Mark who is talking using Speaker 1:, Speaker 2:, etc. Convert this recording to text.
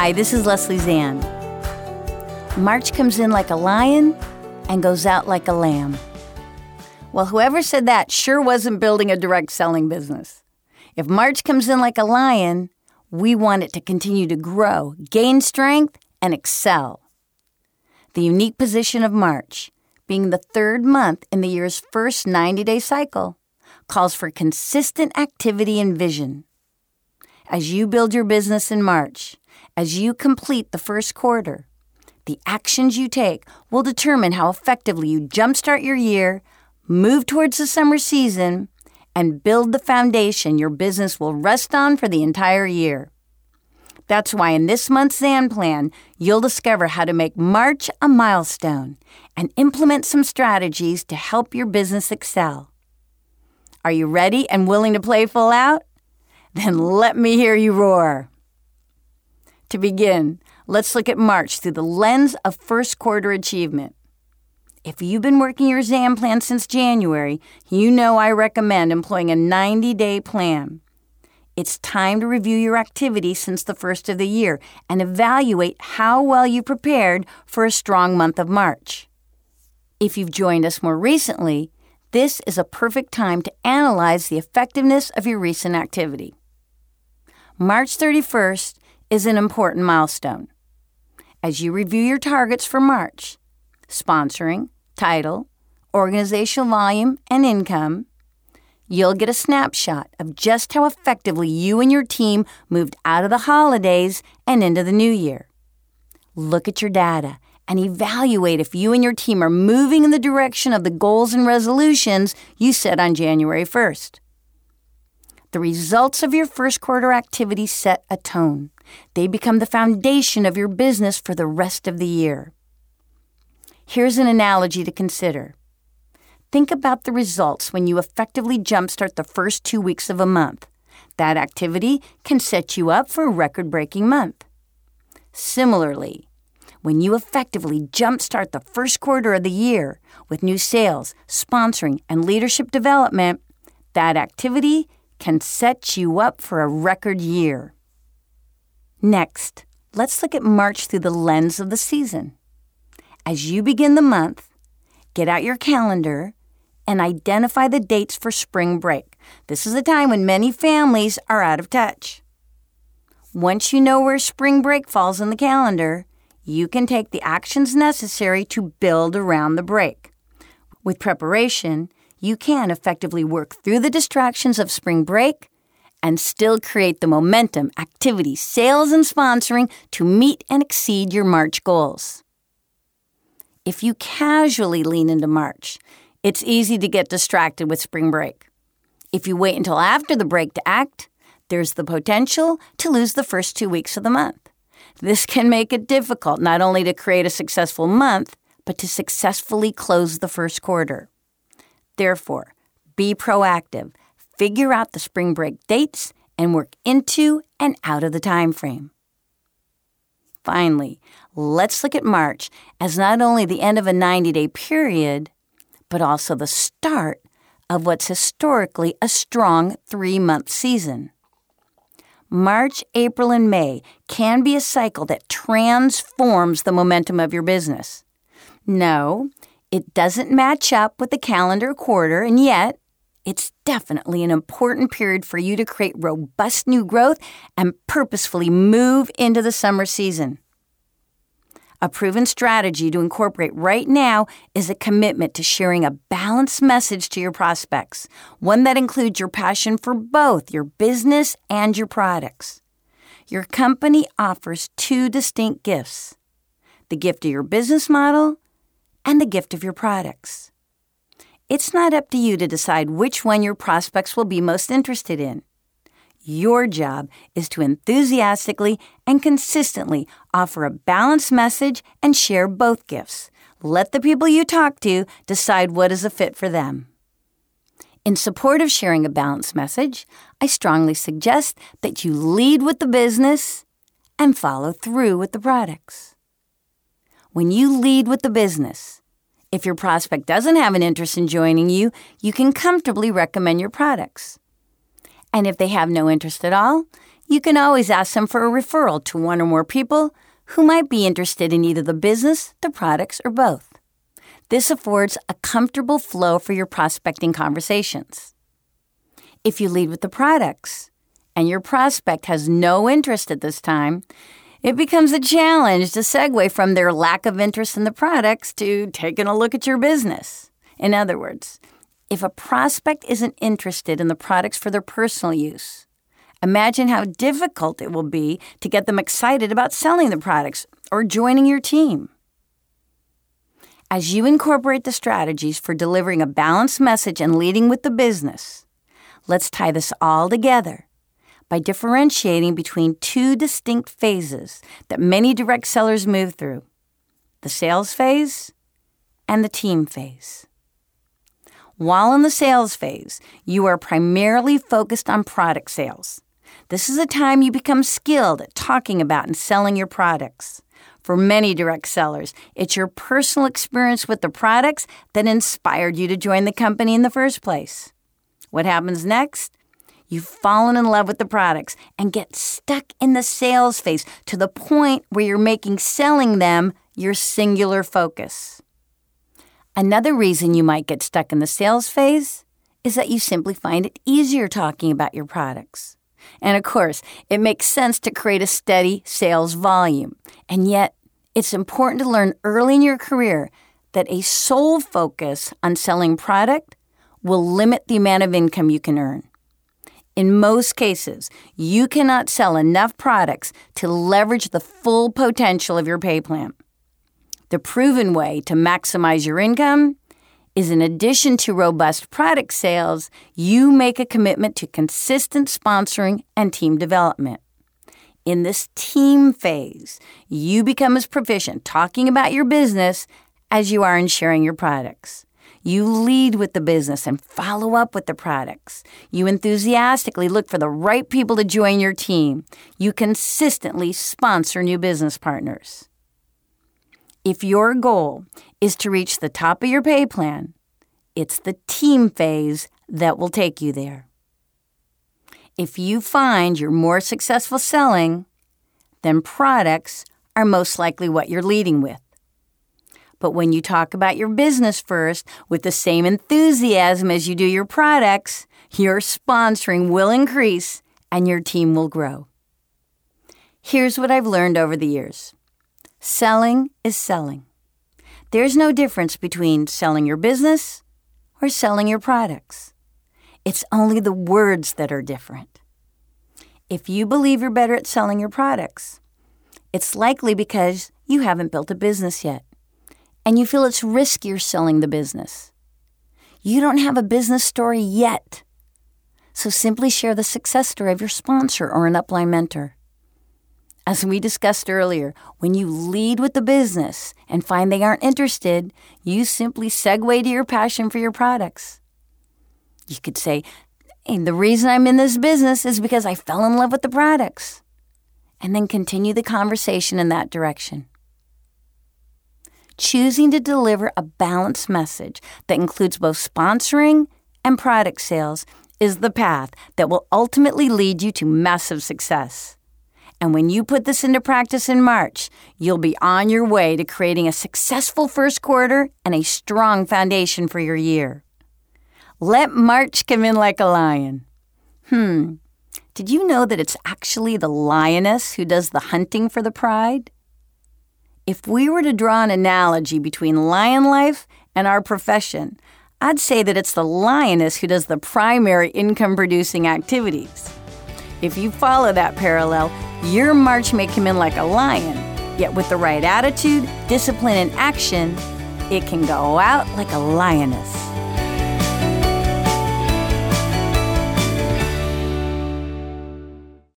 Speaker 1: Hi, this is Leslie Zann. March comes in like a lion and goes out like a lamb. Well, whoever said that sure wasn't building a direct selling business. If March comes in like a lion, we want it to continue to grow, gain strength, and excel. The unique position of March, being the third month in the year's first 90-day cycle, calls for consistent activity and vision. As you build your business in March, as you complete the first quarter, the actions you take will determine how effectively you jumpstart your year, move towards the summer season, and build the foundation your business will rest on for the entire year. That's why in this month's Zann Plan, you'll discover how to make March a milestone and implement some strategies to help your business excel. Are you ready and willing to play full out? Then let me hear you roar. To begin, let's look at March through the lens of first quarter achievement. If you've been working your Zann Plan since January, you know I recommend employing a 90-day plan. It's time to review your activity since the first of the year and evaluate how well you prepared for a strong month of March. If you've joined us more recently, this is a perfect time to analyze the effectiveness of your recent activity. March 31st is an important milestone. As you review your targets for March, sponsoring, title, organizational volume, and income, you'll get a snapshot of just how effectively you and your team moved out of the holidays and into the new year. Look at your data and evaluate if you and your team are moving in the direction of the goals and resolutions you set on January 1st. The results of your first quarter activity set a tone. They become the foundation of your business for the rest of the year. Here's an analogy to consider. Think about the results when you effectively jumpstart the first 2 weeks of a month. That activity can set you up for a record-breaking month. Similarly, when you effectively jumpstart the first quarter of the year with new sales, sponsoring, and leadership development, that activity can set you up for a record year. Next, let's look at March through the lens of the season. As you begin the month, get out your calendar and identify the dates for spring break. This is a time when many families are out of touch. Once you know where spring break falls in the calendar, you can take the actions necessary to build around the break. With preparation, you can effectively work through the distractions of spring break and still create the momentum, activity, sales, and sponsoring to meet and exceed your March goals. If you casually lean into March, it's easy to get distracted with spring break. If you wait until after the break to act, there's the potential to lose the first 2 weeks of the month. This can make it difficult not only to create a successful month, but to successfully close the first quarter. Therefore, be proactive, figure out the spring break dates, and work into and out of the time frame. Finally, let's look at March as not only the end of a 90-day period, but also the start of what's historically a strong 3-month season. March, April, and May can be a cycle that transforms the momentum of your business. No, it doesn't match up with the calendar quarter, and yet it's definitely an important period for you to create robust new growth and purposefully move into the summer season. A proven strategy to incorporate right now is a commitment to sharing a balanced message to your prospects, one that includes your passion for both your business and your products. Your company offers 2 distinct gifts: the gift of your business model and the gift of your products. It's not up to you to decide which one your prospects will be most interested in. Your job is to enthusiastically and consistently offer a balanced message and share both gifts. Let the people you talk to decide what is a fit for them. In support of sharing a balanced message, I strongly suggest that you lead with the business and follow through with the products. When you lead with the business, if your prospect doesn't have an interest in joining you, you can comfortably recommend your products. And if they have no interest at all, You can always ask them for a referral to one or more people who might be interested in either the business, the products, or both. This affords a comfortable flow for your prospecting conversations. If you lead with the products and your prospect has no interest at this time, it becomes a challenge to segue from their lack of interest in the products to taking a look at your business. In other words, if a prospect isn't interested in the products for their personal use, imagine how difficult it will be to get them excited about selling the products or joining your team. As you incorporate the strategies for delivering a balanced message and leading with the business, let's tie this all together by differentiating between two distinct phases that many direct sellers move through: the sales phase and the team phase. While in the sales phase, you are primarily focused on product sales. This is a time you become skilled at talking about and selling your products. For many direct sellers, it's your personal experience with the products that inspired you to join the company in the first place. What happens next? You've fallen in love with the products and get stuck in the sales phase to the point where you're making selling them your singular focus. Another reason you might get stuck in the sales phase is that you simply find it easier talking about your products. And of course, it makes sense to create a steady sales volume. And yet, it's important to learn early in your career that a sole focus on selling product will limit the amount of income you can earn. In most cases, you cannot sell enough products to leverage the full potential of your pay plan. The proven way to maximize your income is, in addition to robust product sales, you make a commitment to consistent sponsoring and team development. In this team phase, you become as proficient talking about your business as you are in sharing your products. You lead with the business and follow up with the products. You enthusiastically look for the right people to join your team. You consistently sponsor new business partners. If your goal is to reach the top of your pay plan, it's the team phase that will take you there. If you find you're more successful selling, then products are most likely what you're leading with. But when you talk about your business first with the same enthusiasm as you do your products, your sponsoring will increase and your team will grow. Here's what I've learned over the years. Selling is selling. There's no difference between selling your business or selling your products. It's only the words that are different. If you believe you're better at selling your products, it's likely because you haven't built a business yet, and you feel it's riskier selling the business. You don't have a business story yet, so simply share the success story of your sponsor or an upline mentor. As we discussed earlier, when you lead with the business and find they aren't interested, you simply segue to your passion for your products. You could say, hey, the reason I'm in this business is because I fell in love with the products. And then continue the conversation in that direction. Choosing to deliver a balanced message that includes both sponsoring and product sales is the path that will ultimately lead you to massive success. And when you put this into practice in March, you'll be on your way to creating a successful first quarter and a strong foundation for your year. Let March come in like a lion. Did you know that it's actually the lioness who does the hunting for the pride? If we were to draw an analogy between lion life and our profession, I'd say that it's the lioness who does the primary income-producing activities. If you follow that parallel, your March may come in like a lion, yet with the right attitude, discipline, and action, it can go out like a lioness.